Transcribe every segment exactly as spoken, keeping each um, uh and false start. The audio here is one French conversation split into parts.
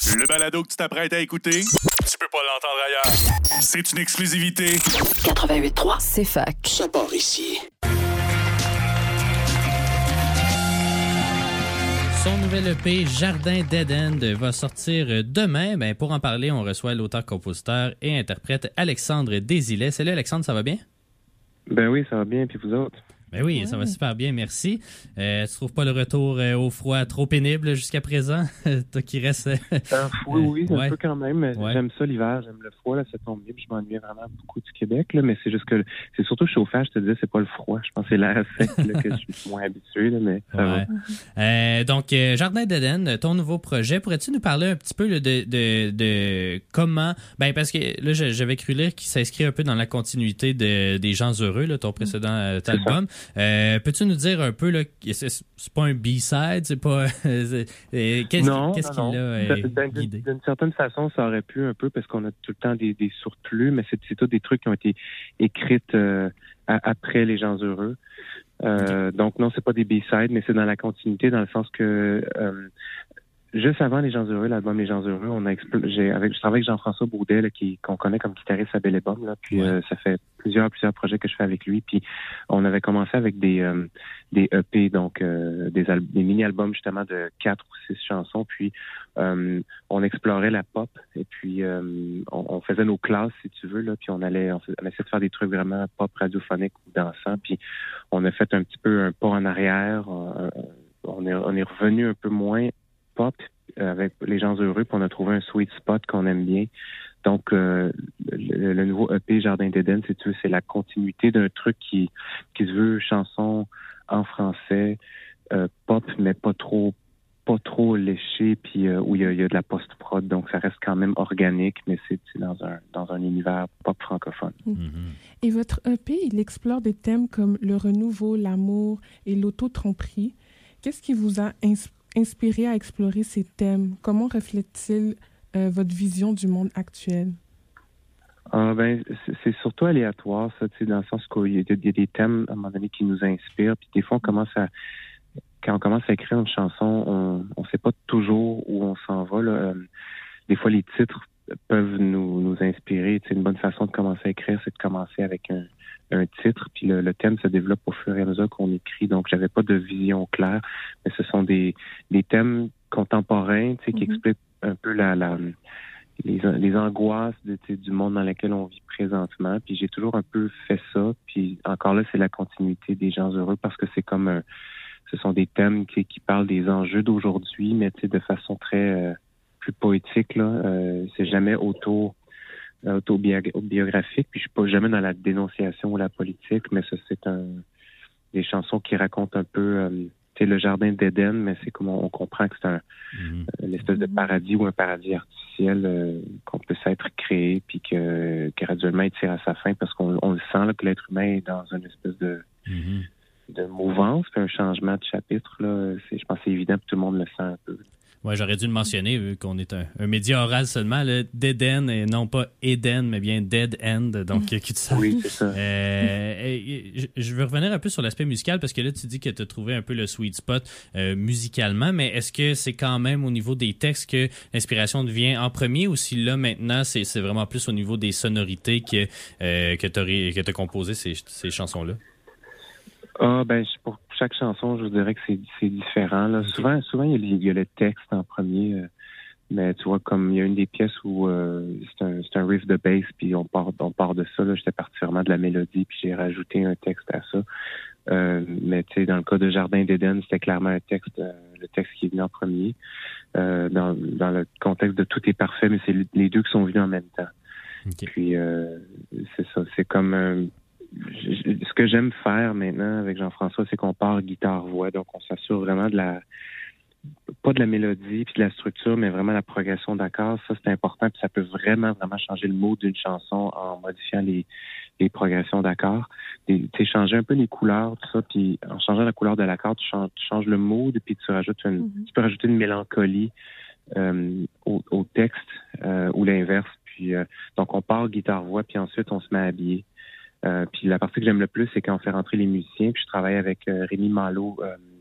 Le balado que tu t'apprêtes à écouter, tu peux pas l'entendre ailleurs. C'est une exclusivité. quatre-vingt-huit trois, c'est fac. Ça part ici. Son nouvel E P Jardin Dead End va sortir demain. Ben, pour en parler, on reçoit l'auteur, compositeur et interprète Alexandre Desilets. Salut Alexandre, ça va bien? Ben oui, ça va bien, puis vous autres? Ben oui, ouais. Ça va super bien, merci. Euh, tu trouves pas le retour euh, au froid trop pénible jusqu'à présent? Toi qui restes... euh, oui, oui, un ouais. peu quand même. Ouais. J'aime ça l'hiver, j'aime le froid, là, ça tombe bien, puis je m'ennuyais vraiment beaucoup du Québec, là, mais c'est juste que c'est surtout le chauffage, je te disais, c'est pas le froid. Je pense que c'est l'air sec là, que je suis moins habitué, là, mais ça ouais. va. Euh, donc, euh, Jardin d'Éden, ton nouveau projet, pourrais-tu nous parler un petit peu là, de, de, de comment... Ben, parce que là, j'avais cru lire qu'il s'inscrit un peu dans la continuité de, des Gens heureux, là, ton précédent euh, album. Euh, peux-tu nous dire un peu, là, c'est, c'est pas un B-side, c'est pas... qu'est-ce, non, qu'est-ce non, qu'il non. a euh, D'un, guidé? D'une certaine façon, ça aurait pu un peu, parce qu'on a tout le temps des, des surplus, mais c'est, c'est tous des trucs qui ont été écrits euh, à, après Les Gens heureux. Euh, okay. Donc non, c'est pas des B-sides, mais c'est dans la continuité, dans le sens que... Euh, Juste avant Les Gens heureux, l'album Les Gens heureux, on a expl- j'ai avec je travaille avec Jean-François Baudet là, qui qu'on connaît comme guitariste à Bellebum là, puis ouais. euh, ça fait plusieurs plusieurs projets que je fais avec lui, puis on avait commencé avec des euh, des E P, donc euh, des, al- des mini-albums justement de quatre ou six chansons, puis euh, on explorait la pop et puis euh, on, on faisait nos classes si tu veux là, puis on allait on, on essayait de faire des trucs vraiment pop radiophoniques ou dansants, puis on a fait un petit peu un pas en arrière, on, on est on est revenu un peu moins pop avec Les Gens heureux, puis on a trouvé un sweet spot qu'on aime bien. Donc, euh, le, le nouveau E P Jardin d'Éden, si tu veux, c'est la continuité d'un truc qui, qui se veut chanson en français, euh, pop, mais pas trop pas trop léché, puis euh, où il y, a, il y a de la post-prod. Donc, ça reste quand même organique, mais c'est, c'est dans un dans un univers pop francophone. Mm-hmm. Et votre E P, il explore des thèmes comme le renouveau, l'amour et l'auto-tromperie. Qu'est-ce qui vous a inspiré inspiré à explorer ces thèmes? Comment reflète-t-il euh, votre vision du monde actuel? Ah ben, c'est, c'est surtout aléatoire, ça, tu sais, dans le sens qu'il y a, il y a des thèmes, à un moment donné, qui nous inspirent, puis des fois, on commence à... Quand on commence à écrire une chanson, on on sait pas toujours où on s'en va, là. Euh, des fois, les titres peuvent nous, nous inspirer. Tu sais, une bonne façon de commencer à écrire, c'est de commencer avec un un titre, puis le, le thème se développe au fur et à mesure qu'on écrit. Donc, j'avais pas de vision claire, mais ce sont des, des thèmes contemporains, tu sais, qui mm-hmm. expliquent un peu la, la les, les angoisses de, tu sais, du monde dans lequel on vit présentement. Puis j'ai toujours un peu fait ça. Puis encore là, c'est la continuité des Gens heureux, parce que c'est comme un, ce sont des thèmes qui, qui parlent des enjeux d'aujourd'hui, mais tu sais, de façon très euh, plus poétique, là. Euh, c'est jamais autour autobiographique, puis je suis pas jamais dans la dénonciation ou la politique, mais ça, c'est un des chansons qui racontent un peu euh, tu sais, le jardin d'Éden, mais c'est comme on, on comprend que c'est un mm-hmm. une espèce de paradis ou un paradis artificiel euh, qu'on peut s'être créé, puis que graduellement il tire à sa fin, parce qu'on on le sent là, que l'être humain est dans une espèce de mm-hmm. de mouvance, puis un changement de chapitre là. C'est, je pense que c'est évident, puis tout le monde le sent un peu. Ouais, j'aurais dû le mentionner, vu qu'on est un, un média oral seulement, le Dead End, et non pas Eden, mais bien Dead End, donc que tu saches. Oui, c'est ça. Euh, et, et, je veux revenir un peu sur l'aspect musical, parce que là, tu dis que tu as trouvé un peu le sweet spot euh, musicalement, mais est-ce que c'est quand même au niveau des textes que l'inspiration devient en premier, ou si là, maintenant, c'est, c'est vraiment plus au niveau des sonorités que, euh, que tu as que t'as composé ces, ces chansons-là? Ah, ben, pour chaque chanson, je vous dirais que c'est, c'est différent, là. Okay. Souvent, souvent, il y, a, il y a le texte en premier, euh, mais tu vois, comme il y a une des pièces où euh, c'est, un, c'est un riff de bass, puis on part, on part de ça, là. J'étais parti vraiment de la mélodie, puis j'ai rajouté un texte à ça. Euh, mais tu sais, dans le cas de Jardin d'Éden, c'était clairement un texte, euh, le texte qui est venu en premier. Euh, dans, dans le contexte de Tout est parfait, mais c'est les deux qui sont venus en même temps. Okay. Puis, euh, c'est ça, c'est comme... Euh, ce que j'aime faire maintenant avec Jean-François, c'est qu'on part guitare-voix. Donc, on s'assure vraiment de la... pas de la mélodie puis de la structure, mais vraiment la progression d'accords. Ça, c'est important. Puis ça peut vraiment, vraiment changer le mood d'une chanson en modifiant les, les progressions d'accords. Tu sais, changer un peu les couleurs, tout ça. Puis en changeant la couleur de l'accord, tu changes, tu changes le mood, puis tu rajoutes une... Mm-hmm. Tu peux rajouter une mélancolie euh, au, au texte euh, ou l'inverse. Puis euh, donc, on part guitare-voix, puis ensuite, on se met à habiller. Euh, puis la partie que j'aime le plus, c'est quand on fait rentrer les musiciens. Puis je travaille avec euh, Rémi Malo, euh,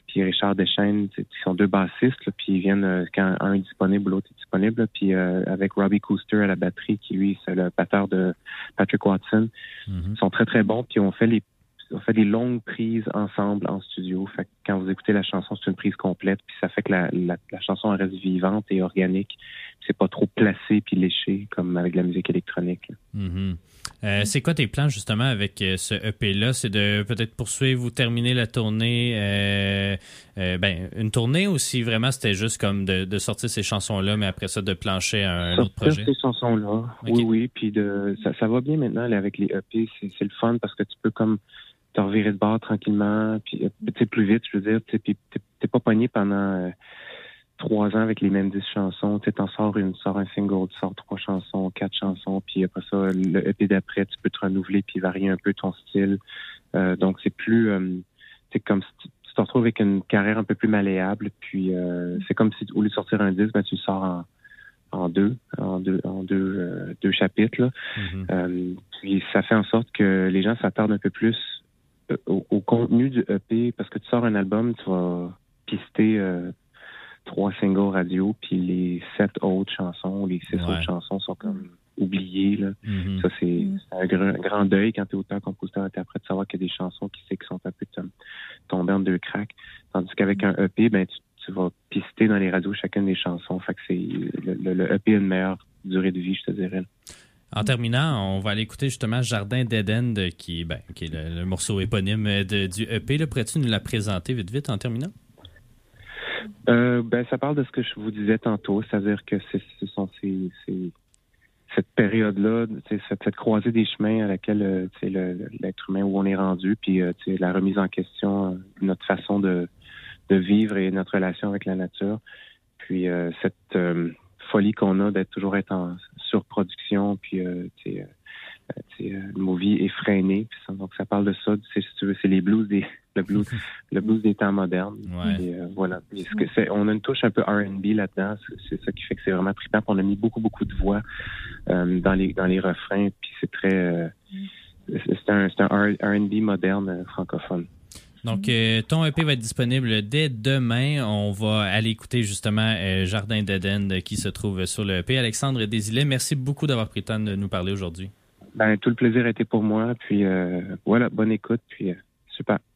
puis Richard Deschaines, qui sont deux bassistes, là, puis ils viennent euh, quand un est disponible, l'autre est disponible, là, puis euh, avec Robbie Cooster à la batterie, qui lui, c'est le batteur de Patrick Watson. Mm-hmm. Ils sont très, très bons, puis on fait les on fait des longues prises ensemble en studio. Fait que quand vous écoutez la chanson, c'est une prise complète, puis ça fait que la, la, la chanson reste vivante et organique. C'est pas trop placé puis léché comme avec la musique électronique. Mm-hmm. Euh, c'est quoi tes plans justement avec euh, ce E P-là? C'est de peut-être poursuivre ou terminer la tournée, euh, euh, ben une tournée, ou si vraiment c'était juste comme de, de sortir ces chansons-là, mais après ça de plancher à un sortir autre projet? Ces chansons-là, okay. oui, oui. Puis de ça, ça va bien maintenant là, avec les E P, c'est, c'est le fun parce que tu peux comme te revirer de bord tranquillement, puis tu plus vite, je veux dire, puis t'es, t'es pas pogné pendant euh, trois ans avec les mêmes dix chansons. Tu t'en sors une, tu sors un single, tu sors trois chansons, quatre chansons, puis après ça, le E P d'après, tu peux te renouveler puis varier un peu ton style. Euh, donc c'est plus, euh, c'est comme si tu, tu te retrouves avec une carrière un peu plus malléable, puis euh, c'est comme si au lieu de sortir un disque, ben tu le sors en en deux, en deux, en deux, euh, deux chapitres. Là. Mm-hmm. Euh, puis ça fait en sorte que les gens s'attardent un peu plus Au, au contenu du E P, parce que tu sors un album, tu vas pister euh, trois singles radio, puis les sept autres chansons, les six ouais. autres chansons sont comme oubliées. Là. Mm-hmm. Ça, c'est, mm-hmm. c'est un, grand, un grand deuil quand tu es auteur, compositeur, interprète, de savoir qu'il y a des chansons qui, qui sont un peu tombées en deux cracks. Tandis qu'avec un E P, ben, tu, tu vas pister dans les radios chacune des chansons. Fait que c'est le, le, le E P a une meilleure durée de vie, je te dirais. En terminant, on va aller écouter justement Jardin d'Éden, de, qui, ben, qui est le, le morceau éponyme de, du E P. Là, pourrais-tu nous la présenter vite, vite en terminant? Euh, ben, ça parle de ce que je vous disais tantôt, c'est-à-dire que c'est, ce sont ces, ces, cette période-là, cette, cette croisée des chemins à laquelle euh, le, l'être humain où on est rendu, puis euh, la remise en question de notre façon de, de vivre et notre relation avec la nature. Puis euh, cette euh, folie qu'on a d'être toujours être en surproduction, puis euh, tu sais, euh, euh, nos vies effrénées. Puis ça, donc ça parle de ça. Si tu veux, c'est les blues des le blues, le blues des temps modernes. Ouais. Et, euh, voilà. Et ce que c'est, on a une touche un peu R and B là-dedans. C'est, c'est ça qui fait que c'est vraiment trippant. On a mis beaucoup beaucoup de voix euh, dans les dans les refrains. Puis c'est très euh, c'est un c'est un R and B moderne euh, francophone. Donc, euh, ton E P va être disponible dès demain. On va aller écouter justement euh, Jardin d'Éden qui se trouve sur le E P. Alexandre Desilets, merci beaucoup d'avoir pris le temps de nous parler aujourd'hui. Ben, tout le plaisir a été pour moi. Puis euh, voilà, bonne écoute. Puis euh, super.